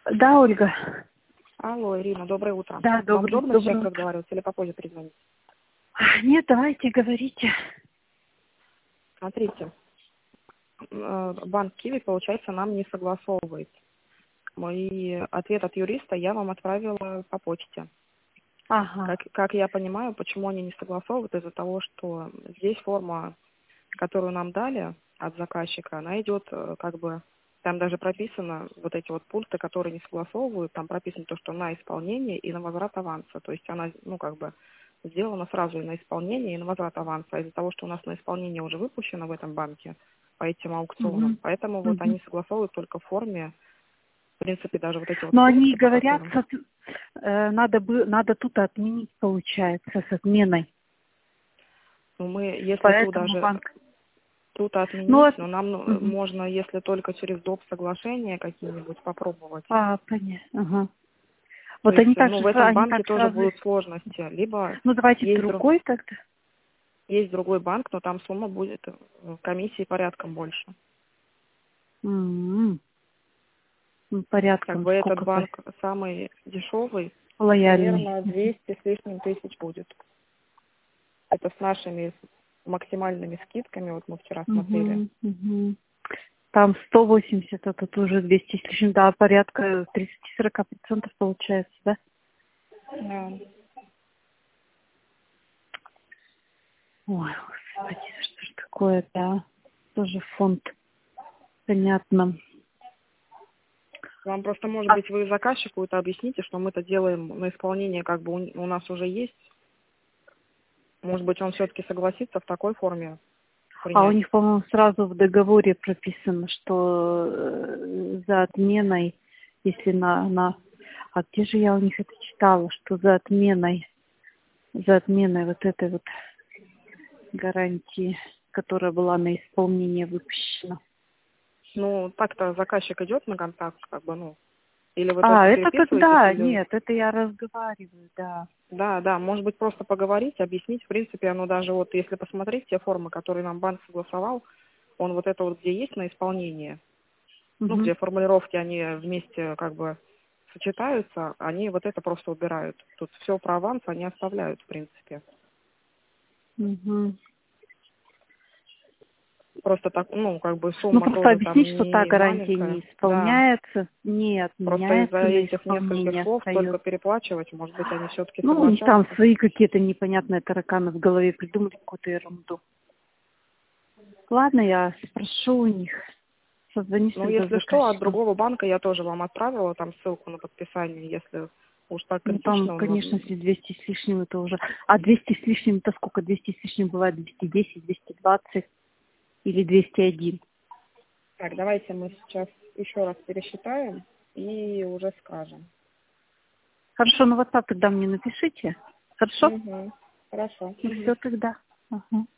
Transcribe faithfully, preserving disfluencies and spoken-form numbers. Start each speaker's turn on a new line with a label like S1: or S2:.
S1: Да, Ольга.
S2: Алло, Ирина, доброе утро.
S1: Да,
S2: Вам
S1: доброе,
S2: удобно
S1: доброе
S2: сейчас
S1: утро.
S2: разговаривать или попозже перезвонить?
S1: Нет, давайте, говорите.
S2: Смотрите, э, банк Киви, получается, нам не согласовывает. Мой ответ от юриста я вам отправила по почте.
S1: Ага.
S2: Как, как я понимаю, почему они не согласовывают, из-за того, что здесь форма, которую нам дали от заказчика, она идет э, как бы, там даже прописано вот эти вот пункты, которые не согласовывают, там прописано то, что на исполнение и на возврат аванса. То есть она, ну как бы, сделана сразу и на исполнение, и на возврат аванса. А из-за того, что у нас на исполнение уже выпущено в этом банке по этим
S1: Угу.
S2: аукционам, поэтому вот
S1: Угу.
S2: они согласовывают только в форме, в принципе, даже вот эти вот
S1: Но они
S2: пункты, по
S1: говорят,
S2: которым.
S1: со- э, надо, бы, надо тут отменить, получается, с отменой.
S2: Ну, мы, если тут
S1: Поэтому
S2: даже
S1: банк...
S2: тут
S1: Ну,
S2: отменить,
S1: от...
S2: но нам ну,
S1: Мгм.
S2: можно, если только через доп. Соглашения какие-нибудь попробовать.
S1: А, понятно. Ага.
S2: То
S1: Вот
S2: есть,
S1: они так
S2: ну,
S1: же,
S2: в этом
S1: они
S2: банке
S1: так
S2: тоже
S1: сразу...
S2: будут сложности. Либо
S1: Ну, давайте
S2: есть, друг,
S1: другой тогда.
S2: есть другой банк, но там сумма будет э, комиссии порядком больше.
S1: М-м. Ну,
S2: Как
S1: порядком
S2: бы этот
S1: сколько-то
S2: банк самый дешевый,
S1: лояльный.
S2: примерно двести с лишним тысяч будет. Это с нашими максимальными скидками, вот мы вчера смотрели.
S1: Угу, угу. Там сто восемьдесят, а тут уже двести с лишним, да, порядка тридцать-сорок процентов получается, да?
S2: Да.
S1: Ой, господи, что ж такое, да? Тоже фонд, понятно.
S2: Вам просто, может
S1: А,
S2: быть, вы заказчику это объясните, что мы это делаем на исполнение, как бы у, у нас уже есть. Может быть, он все-таки согласится в такой форме
S1: а у
S2: принять.
S1: них, по-моему, сразу в договоре прописано, что э, за отменой, если на, на... А где же я у них это читала, что за отменой, за отменой вот этой вот гарантии, которая была на исполнение выпущена.
S2: Ну, так-то заказчик идет на контакт, как бы, ну, или вы
S1: А,
S2: только
S1: это
S2: переписываетесь,
S1: тогда,
S2: или...
S1: нет, это я разговариваю, да.
S2: Да, да, может быть, просто поговорить, объяснить, в принципе, оно даже вот, если посмотреть те формы, которые нам банк согласовал, он вот это вот, где есть на исполнение, ну,
S1: Угу.
S2: где формулировки, они вместе, как бы, сочетаются, они вот это просто убирают. Тут все про аванс они оставляют, в принципе.
S1: Угу.
S2: Просто так, ну, как бы
S1: Ну,
S2: сумма
S1: просто
S2: тоже там
S1: объяснить, что та
S2: не
S1: гарантия
S2: маленькая,
S1: не
S2: да.
S1: исполняется, не
S2: Просто из-за
S1: отменяется, на
S2: этих нескольких
S1: исполнение
S2: слов только
S1: остается.
S2: переплачивать, может быть, они все-таки
S1: Ну, у них там
S2: согласятся.
S1: свои какие-то непонятные тараканы в голове придумали какую-то ерунду. Ладно, я спрошу у них. Созвонюсь
S2: Ну,
S1: тогда с
S2: если что, от
S1: заказчиком.
S2: другого банка я тоже вам отправила там ссылку на подписание, если уж так
S1: Ну, там,
S2: критично.
S1: конечно,
S2: м,
S1: если двести с лишним, это уже... А двести с лишним, это сколько? двести с лишним бывает? двести десять, двести двадцать или двести один?
S2: Так, давайте мы сейчас еще раз пересчитаем и уже скажем.
S1: Хорошо, на WhatsApp тогда мне напишите. Хорошо?
S2: Угу. Хорошо.
S1: Ну,
S2: Мгм.
S1: все тогда. Ага.